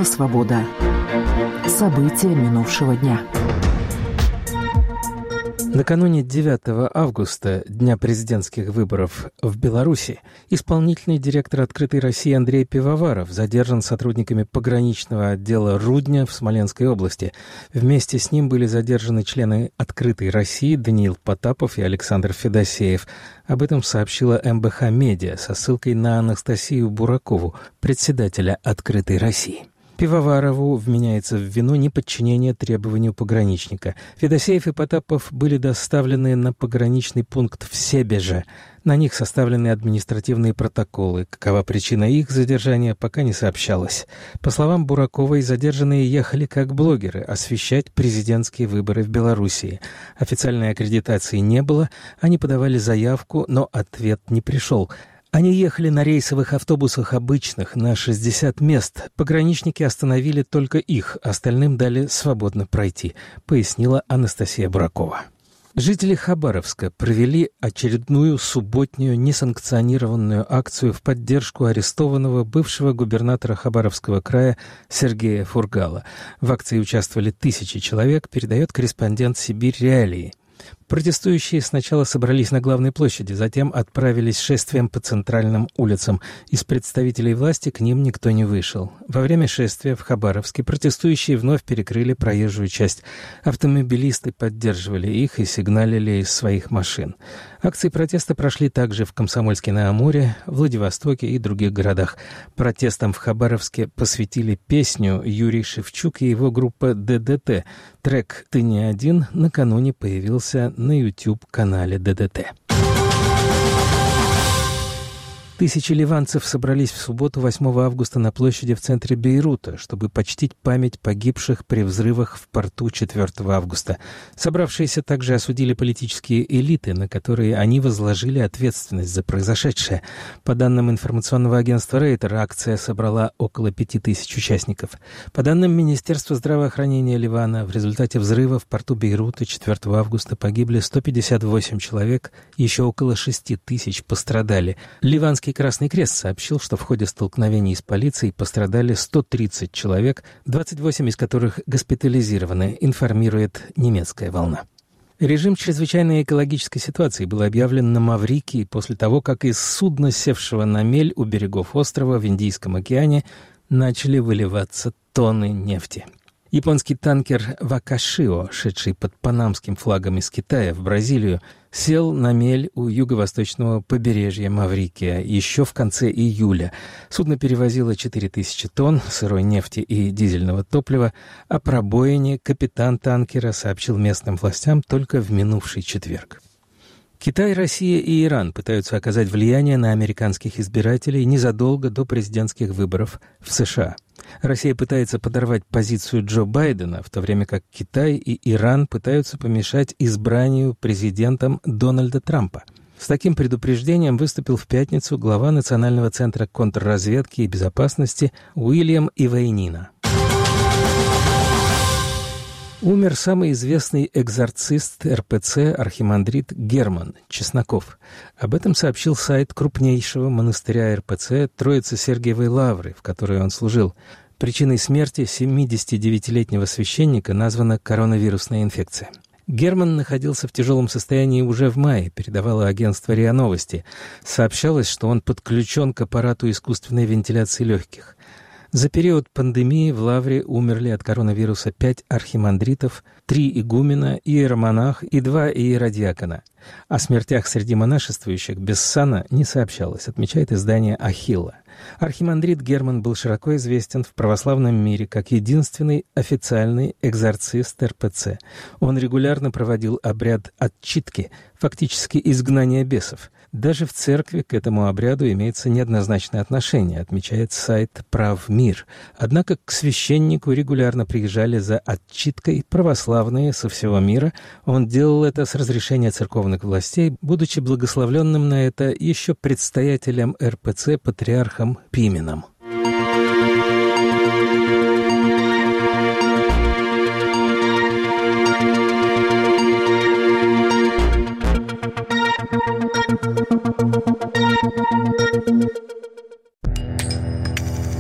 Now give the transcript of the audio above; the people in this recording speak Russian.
Радио «Свобода». События минувшего дня. Накануне 9 августа, дня президентских выборов в Беларуси, исполнительный директор «Открытой России» Андрей Пивоваров задержан сотрудниками пограничного отдела Рудня в Смоленской области. Вместе с ним были задержаны члены «Открытой России» Даниил Потапов и Александр Федосеев. Об этом сообщила МБХ Медиа со ссылкой на Анастасию Буракову, председателя «Открытой России». Пивоварову вменяется в вину неподчинение требованию пограничника. Федосеев и Потапов были доставлены на пограничный пункт в Себеже. На них составлены административные протоколы. Какова причина их задержания, пока не сообщалось. По словам Бураковой, задержанные ехали как блогеры освещать президентские выборы в Белоруссии. Официальной аккредитации не было, они подавали заявку, но ответ не пришел. Они ехали на рейсовых автобусах обычных на 60 мест. Пограничники остановили только их, остальным дали свободно пройти, пояснила Анастасия Буракова. Жители Хабаровска провели очередную субботнюю несанкционированную акцию в поддержку арестованного бывшего губернатора Хабаровского края Сергея Фургала. В акции участвовали тысячи человек, передает корреспондент «Сибирь Реалии». Протестующие сначала собрались на главной площади, затем отправились шествием по центральным улицам. Из представителей власти к ним никто не вышел. Во время шествия в Хабаровске протестующие вновь перекрыли проезжую часть. Автомобилисты поддерживали их и сигналили из своих машин. Акции протеста прошли также в Комсомольске-на-Амуре, Владивостоке и других городах. Протестам в Хабаровске посвятили песню Юрий Шевчук и его группа ДДТ. Трек «Ты не один» накануне появился на YouTube-канале ДДТ. Тысячи ливанцев собрались в субботу 8 августа на площади в центре Бейрута, чтобы почтить память погибших при взрывах в порту 4 августа. Собравшиеся также осудили политические элиты, на которые они возложили ответственность за произошедшее. По данным информационного агентства Рейтер, акция собрала около 5000 участников. По данным Министерства здравоохранения Ливана, в результате взрыва в порту Бейрута 4 августа погибли 158 человек, еще около 6000 пострадали. Ливанский Красный Крест сообщил, что в ходе столкновений с полицией пострадали 130 человек, 28 из которых госпитализированы, информирует немецкая волна. Режим чрезвычайной экологической ситуации был объявлен на Маврикии после того, как из судна, севшего на мель у берегов острова в Индийском океане, начали выливаться тонны нефти. Японский танкер «Вакашио», шедший под панамским флагом из Китая в Бразилию, сел на мель у юго-восточного побережья Маврикия еще в конце июля. Судно перевозило 4000 тонн сырой нефти и дизельного топлива. О пробоине капитан танкера сообщил местным властям только в минувший четверг. Китай, Россия и Иран пытаются оказать влияние на американских избирателей незадолго до президентских выборов в США. Россия пытается подорвать позицию Джо Байдена, в то время как Китай и Иран пытаются помешать избранию президентом Дональда Трампа. С таким предупреждением выступил в пятницу глава Национального центра контрразведки и безопасности Уильям Ивейнина. Умер самый известный экзорцист РПЦ архимандрит Герман Чесноков. Об этом сообщил сайт крупнейшего монастыря РПЦ Троице-Сергиевой Лавры, в которой он служил. Причиной смерти 79-летнего священника названа коронавирусная инфекция. Герман находился в тяжелом состоянии уже в мае, передавало агентство РИА Новости. Сообщалось, что он подключен к аппарату искусственной вентиляции легких. За период пандемии в Лавре умерли от коронавируса 5 архимандритов, 3 игумена, иеромонах и 2 иеродиакона. О смертях среди монашествующих без сана не сообщалось, отмечает издание «Ахилла». Архимандрит Герман был широко известен в православном мире как единственный официальный экзорцист РПЦ. Он регулярно проводил обряд отчитки, фактически изгнания бесов. Даже в церкви к этому обряду имеется неоднозначное отношение, отмечает сайт «Правмир». Однако к священнику регулярно приезжали за отчиткой православные со всего мира. Он делал это с разрешения церковных властей, будучи благословленным на это еще предстоятелем РПЦ патриархом Пименом.